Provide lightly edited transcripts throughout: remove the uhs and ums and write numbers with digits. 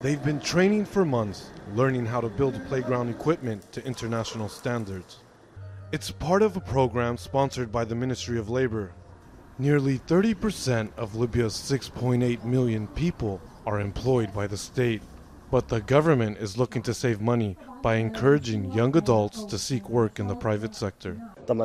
They've been training for months, learning how to build playground equipment to international standards. It's part of a program sponsored by the Ministry of Labor. Nearly 30% of Libya's 6.8 million people are employed by the state. But the government is looking to save money by encouraging young adults to seek work in the private sector.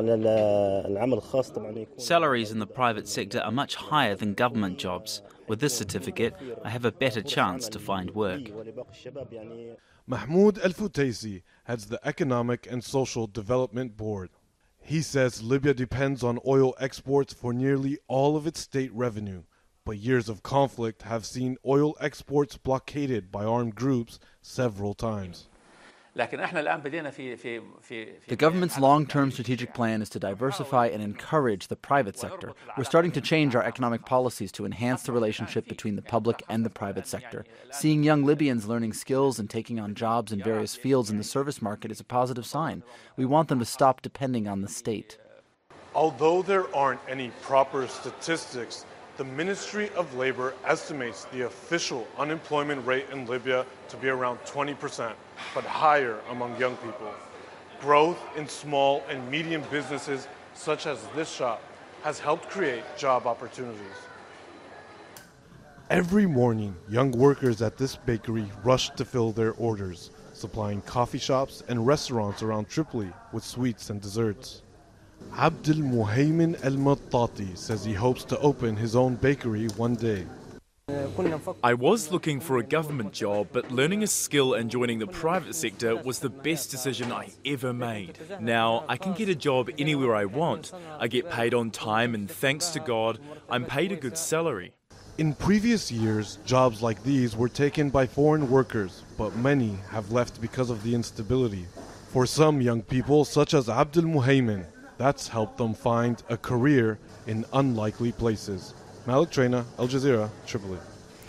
Salaries in the private sector are much higher than government jobs. With this certificate, I have a better chance to find work. Mahmoud El-Futaisi heads the Economic and Social Development Board. He says Libya depends on oil exports for nearly all of its state revenue, but years of conflict have seen oil exports blockaded by armed groups several times. The government's long-term strategic plan is to diversify and encourage the private sector. We're starting to change our economic policies to enhance the relationship between the public and the private sector. Seeing young Libyans learning skills and taking on jobs in various fields in the service market is a positive sign. We want them to stop depending on the state. Although there aren't any proper statistics, the Ministry of Labor estimates the official unemployment rate in Libya to be around 20%, but higher among young people. Growth in small and medium businesses, such as this shop, has helped create job opportunities. Every morning, young workers at this bakery rush to fill their orders, supplying coffee shops and restaurants around Tripoli with sweets and desserts. Abdel Muhaymin El-Mattati says he hopes to open his own bakery one day. I was looking for a government job, but learning a skill and joining the private sector was the best decision I ever made. Now I can get a job anywhere I want. I get paid on time, and thanks to God, I'm paid a good salary. In previous years, jobs like these were taken by foreign workers, but many have left because of the instability. For some young people, such as Abdel Muhaymin, that's helped them find a career in unlikely places. Malik Traina, Al Jazeera, Tripoli.